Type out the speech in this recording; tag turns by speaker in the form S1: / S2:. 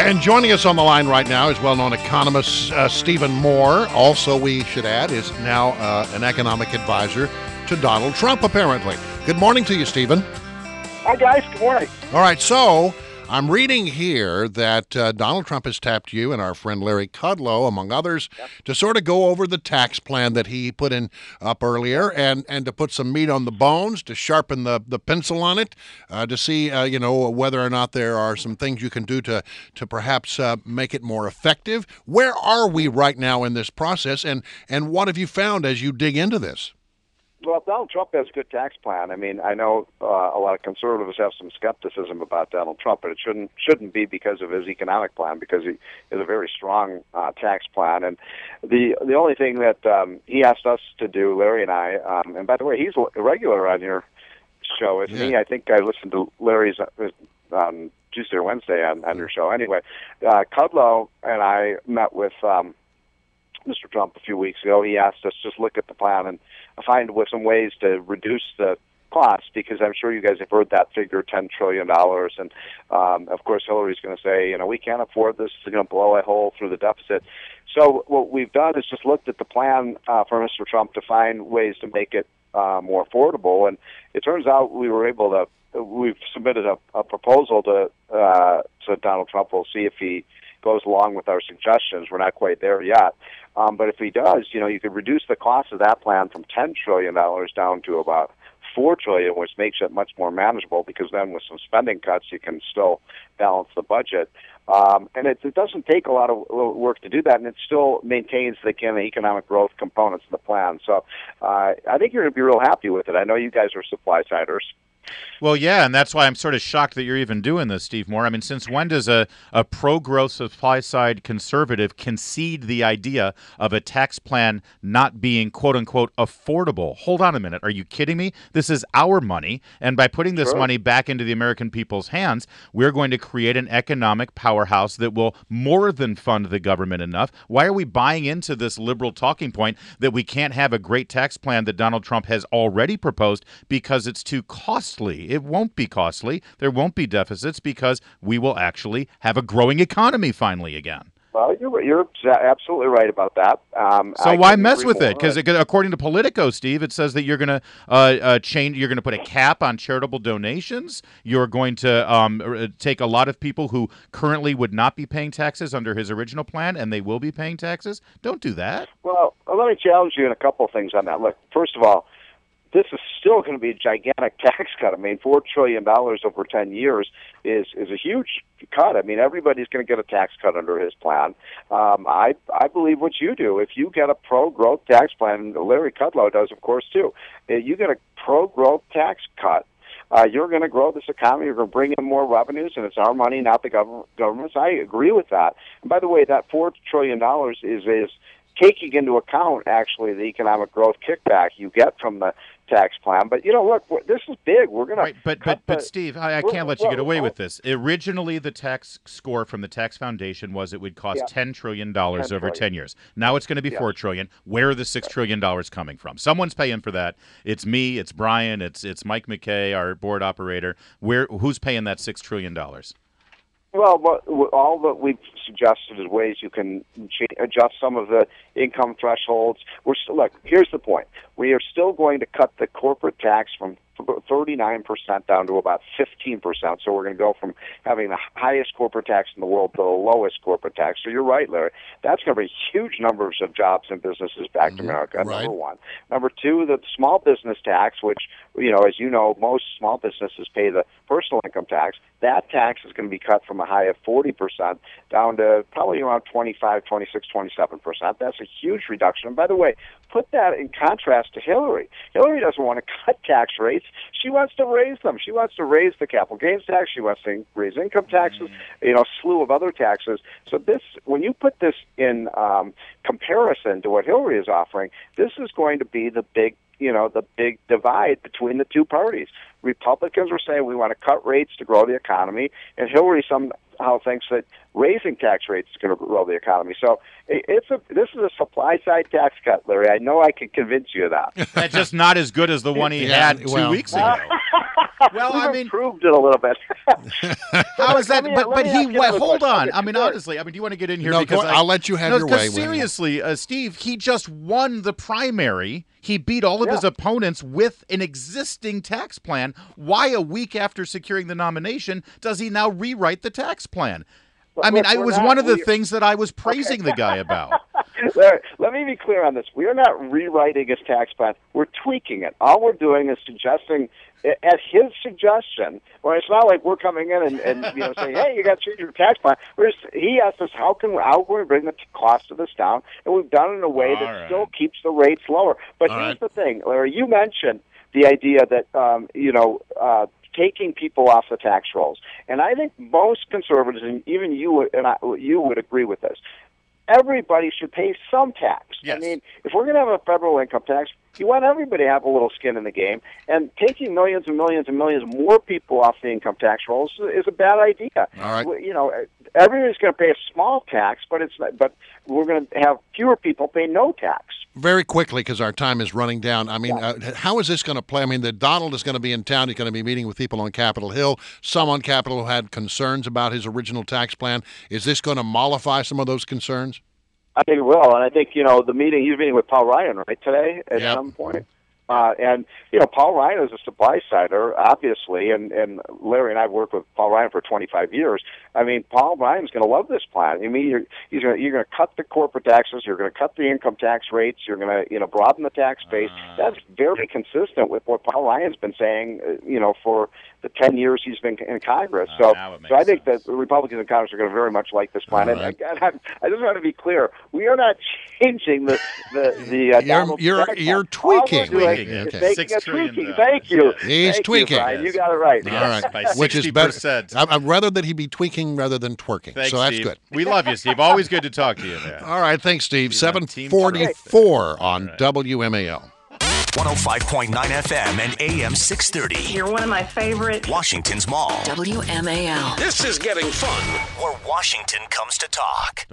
S1: And joining us on the line right now is well-known economist Stephen Moore. Also, we should add, is now an economic advisor to Donald Trump, apparently. Good morning to you, Stephen.
S2: Hi, guys. Good morning.
S1: All right, so I'm reading here that Donald Trump has tapped you and our friend Larry Kudlow, among others, to sort of go over the tax plan that he put in up earlier and to put some meat on the bones, to sharpen the pencil on it, to see, whether or not there are some things you can do to perhaps make it more effective. Where are we right now in this process, and what have you found as you dig into this?
S2: Well, Donald Trump has a good tax plan. I mean, I know a lot of conservatives have some skepticism about Donald Trump, but it shouldn't be because of his economic plan, because he has a very strong tax plan. And the only thing that he asked us to do, Larry and I, and by the way, he's a regular on your show, isn't he? I think I listened to Larry's Tuesday or Wednesday on your show. Anyway, Kudlow and I met with Mr. Trump a few weeks ago. He asked us to just look at the plan and find some ways to reduce the cost, because I'm sure you guys have heard that figure, $10 trillion. And, of course, Hillary's going to say, we can't afford this. It's going to blow a hole through the deficit. So what we've done is just looked at the plan for Mr. Trump to find ways to make it more affordable. And it turns out we've submitted a proposal to Donald Trump. We'll see if he goes along with our suggestions. We're not quite there yet. But if he does, you could reduce the cost of that plan from $10 trillion down to about $4 trillion, which makes it much more manageable, because then with some spending cuts, you can still balance the budget. And it doesn't take a lot of work to do that, and it still maintains the kind of economic growth components of the plan. So I think you're going to be real happy with it. I know you guys are supply-siders.
S3: Well, yeah, and that's why I'm sort of shocked that you're even doing this, Steve Moore. I mean, since when does a pro-growth supply-side conservative concede the idea of a tax plan not being, quote-unquote, affordable? Hold on a minute. Are you kidding me? This is our money, and by putting this money back into the American people's hands, we're going to create an economic powerhouse that will more than fund the government enough. Why are we buying into this liberal talking point that we can't have a great tax plan that Donald Trump has already proposed because it's too costly? It won't be costly. There won't be deficits, because we will actually have a growing economy finally again.
S2: Well, you're absolutely right about that.
S3: So why mess with it? Because according to Politico, Steve, it says that you're going to change. You're going to put a cap on charitable donations. You're going to take a lot of people who currently would not be paying taxes under his original plan, and they will be paying taxes. Don't do that.
S2: Well, let me challenge you in a couple of things on that. Look, first of all, this is still going to be a gigantic tax cut. I mean, $4 trillion over 10 years is a huge cut. I mean, everybody's going to get a tax cut under his plan. I believe what you do. If you get a pro-growth tax plan, Larry Kudlow does, of course, too. You get a pro-growth tax cut, you're going to grow this economy. You're going to bring in more revenues, and it's our money, not the government's. I agree with that. And by the way, that $4 trillion is taking into account, actually, the economic growth kickback you get from the tax plan. But, look, this is big. We're going to...
S3: But Steve, I can't let you get away with this. Originally, the tax score from the Tax Foundation was it would cost $10 trillion over 10 years. Now it's going to be $4 trillion. Where are the $6 trillion coming from? Someone's paying for that. It's me, it's Brian, it's Mike McKay, our board operator. Who's paying that $6 trillion?
S2: Well, all that we've suggested is ways you can adjust some of the income thresholds. Look, here's the point. We are still going to cut the corporate tax from 39% down to about 15%. So we're going to go from having the highest corporate tax in the world to the lowest corporate tax. So you're right, Larry. That's going to bring huge numbers of jobs and businesses back to America, number one. Number two, the small business tax, which, as you know, most small businesses pay the personal income tax. That tax is going to be cut from a high of 40% down to probably around 25, 26, 27%. That's a huge reduction. And by the way, put that in contrast to Hillary. Hillary doesn't want to cut tax rates. She wants to raise them. She wants to raise the capital gains tax. She wants to raise income taxes, a slew of other taxes. So when you put this in comparison to what Hillary is offering, this is going to be the big divide between the two parties. Republicans are saying we want to cut rates to grow the economy, and Hillary somehow thinks that raising tax rates is going to grow the economy. So this is a supply-side tax cut, Larry. I know I can convince you of that.
S3: That's just not as good as the one he had 2 weeks ago. Well,
S2: We've
S3: I mean,
S2: improved it a little bit.
S3: how is that?
S2: Let me
S3: But
S2: ask
S3: he
S2: you another
S3: hold
S2: question.
S3: on. I mean, honestly, do you want to get in here?
S1: No,
S3: because
S1: I'll let you have your way.
S3: Seriously, Steve, he just won the primary. He beat all of his opponents with an existing tax plan. Why, a week after securing the nomination, does he now rewrite the tax plan? I mean, it was one of the things that I was praising the guy about.
S2: Larry, let me be clear on this. We are not rewriting his tax plan. We're tweaking it. All we're doing is suggesting, at his suggestion, well, it's not like we're coming in and saying, hey, you got to change your tax plan. He asked us, how can we bring the cost of this down? And we've done it in a way that still keeps the rates lower. But here's the thing, Larry, you mentioned the idea that, taking people off the tax rolls. And I think most conservatives, and even you would agree with this, everybody should pay some tax.
S3: Yes.
S2: I mean, if we're going to have a federal income tax, you want everybody to have a little skin in the game. And taking millions and millions and millions more people off the income tax rolls is a bad idea.
S1: All right.
S2: Everybody's going to pay a small tax, but we're going to have fewer people pay no tax.
S1: Very quickly, because our time is running down. I mean, how is this going to play? I mean, Donald is going to be in town. He's going to be meeting with people on Capitol Hill. Some on Capitol Hill had concerns about his original tax plan. Is this going to mollify some of those concerns?
S2: I think it will, and I think, he's meeting with Paul Ryan, right, today at some point. And Paul Ryan is a supply-sider, obviously, and Larry and I have worked with Paul Ryan for 25 years. I mean, Paul Ryan's going to love this plan. I mean, you're going to cut the corporate taxes, you're going to cut the income tax rates, you're going to broaden the tax base. That's very consistent with what Paul Ryan's been saying, for the 10 years he's been in Congress. So I think that the Republicans in Congress are going to very much like this plan. And I just want to be clear: we are not changing the
S1: You're tweaking.
S2: Tweaking. Thank you.
S1: He's tweaking.
S2: You got it right.
S1: All right,
S3: by
S1: which is better.
S3: 60%.
S1: I'd rather that he be tweaking rather than twerking.
S3: Thanks,
S1: so that's
S3: Steve.
S1: good.
S3: We love you, Steve. Always good to talk to you, man.
S1: All right, thanks, Steve.
S3: He's on Team
S1: 744 on WMAL.
S4: 105.9 FM and AM 630.
S5: You're one of my favorite.
S4: Washington's Mall.
S6: WMAL.
S7: This is getting fun.
S4: Where Washington comes to talk.